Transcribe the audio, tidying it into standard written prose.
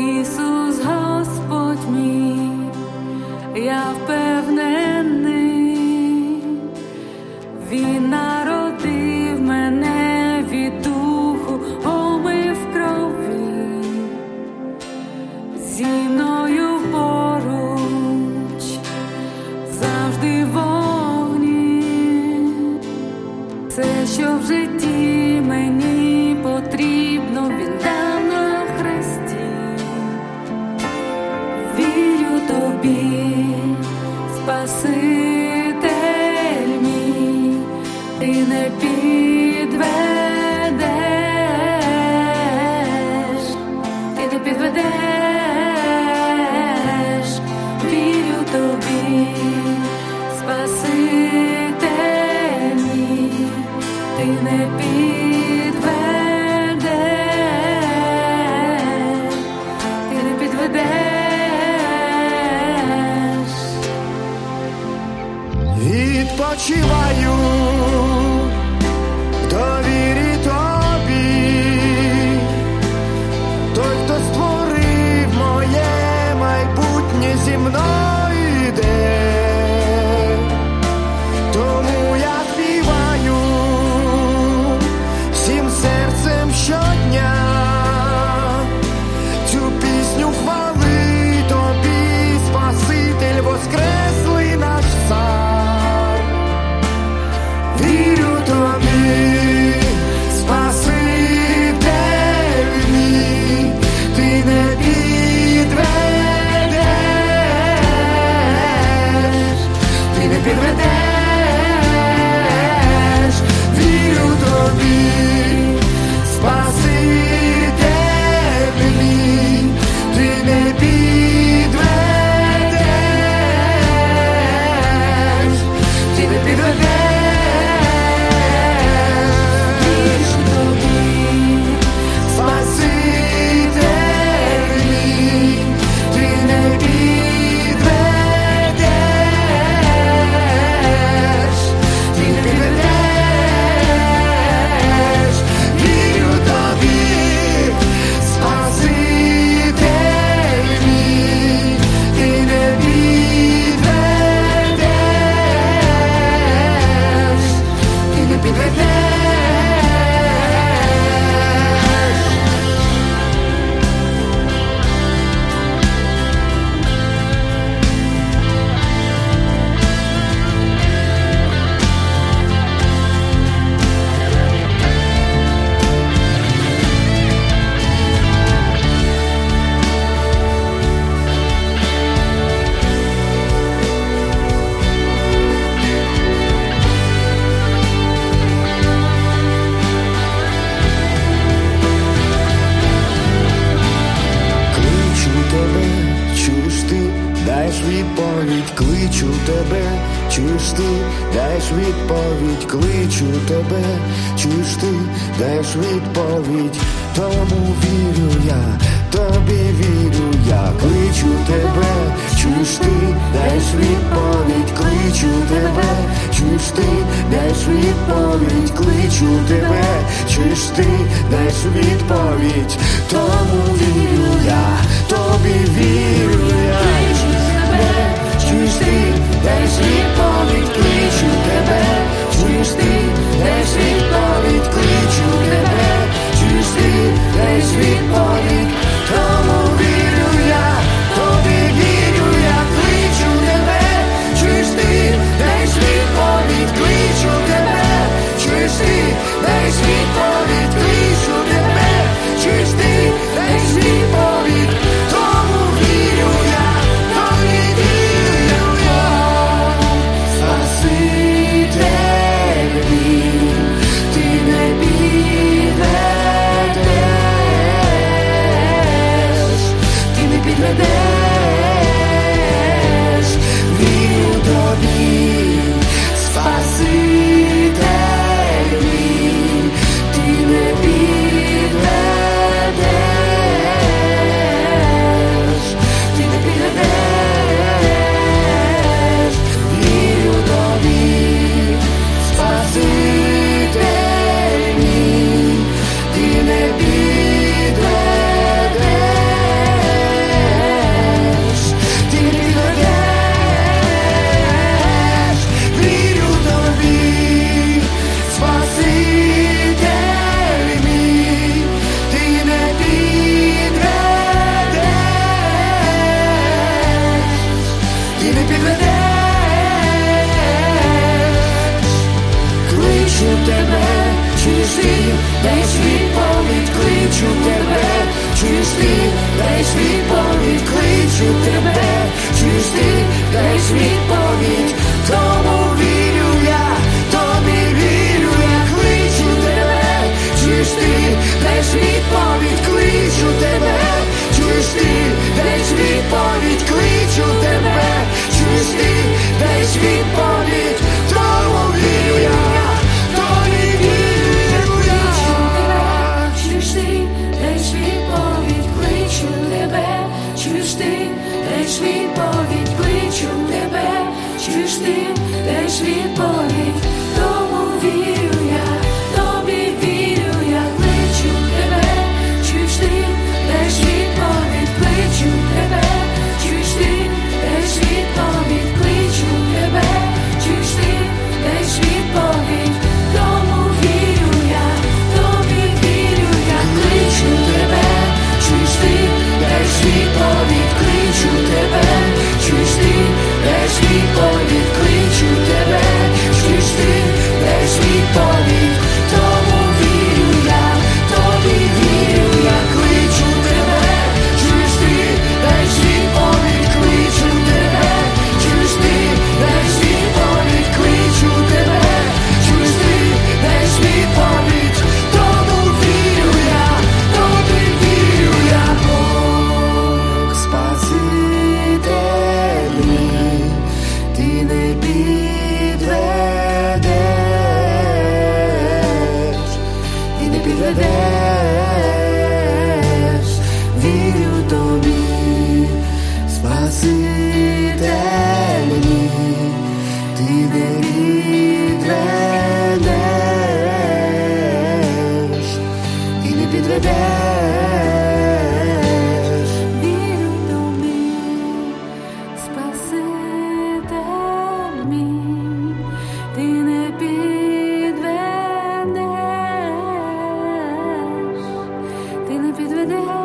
Ісус Господь мій, я впевнений, Він народив мене від духу, омив крові, зі мною поруч, завжди в вогні. Все, що в житті мені потрібно, Він дав на хресті. Вірю тобі, Спаситель мій, ти не підведеш, ти не підведеш. Вірю тобі, Спаситель мій, ти не підведеш, ти не підведеш. Відпочиваю в довірі тобі, той, хто створив моє майбутнє, зі мною йде. Тому я співаю всім серцем щодня цю пісню хвали тобі, Спаситель воскреслий наш цар. Вірю тобі, Спаситель мій, ти не підведеш, ти не підведеш. Вірю тобі, Спаситель мій, ти не підведеш, ти не підведеш. Відповідь, кличу тебе, чуєш ти, даєш відповідь, кличу тебе, чуєш ти, даєш відповідь. Тому вірю я, тобі вірю я, кличу тебе, чуєш ти, даєш відповідь, кличу тебе, чуєш ти, даєш відповідь, кличу тебе, чуєш ти, даєш відповідь. Тому вірю я, тобі вірю я. Чуєш ти, даєш відповідь, кличу тебе, чуєш ти, даєш відповідь, кличу тебе, чуєш ти, даєш відповідь. Тому вірю я, тобі вірю я, кличу тебе, чуєш ти, даєш відповідь, кличу тебе, чуєш ти, даєш відповідь, кличу тебе, чуєш ти, даєш відповідь. Тому вірю я, тобі вірю я. Спасибо. чуєш ти, даєш відповідь, кличу тебе, чуєш ти, даєш відповідь, тому вірю я, тобі вірю я, кличу тебе, чуєш ти, даєш відповідь, кличу тебе, чуєш ти, даєш відповідь, кличу тебе, чуєш ти, даєш відповідь, тому вірю я, тобі вірю я, кличу тебе, чуєш ти, даєш відповідь, кличу тебе, чуєш ти, даєш відповідь, кличу тебе, чуєш ти, даєш відповідь, тому вірю я, тобі вірю я, кличу тебе, чуєш ти, даєш відповідь, кличу тебе, чуєш ти, даєш відповідь, кличу тебе, чуєш ти, даєш відповідь, тому вірю я, тобі вірю я, кличу тебе, чуєш ти, даєш відповідь, кличу тебе, чуєш ти, даєш відповідь, кличу тебе, чуєш ти, даєш відповідь, тому вірю я, тобі вірю я, кличу тебе, чуєш ти, даєш відповідь, кличу тебе, чуєш ти, даєш відповідь, кличу тебе, чуєш ти, даєш відповідь, тому вірю я, тобі вірю я, Бог Спаситель мій, ти не підведеш, ти не підведеш, вірю тобі, Спаситель мій, ти не підведеш, ти не підведеш. вірю тобі, Спаситель мій, ти не підведеш, ти не підведеш.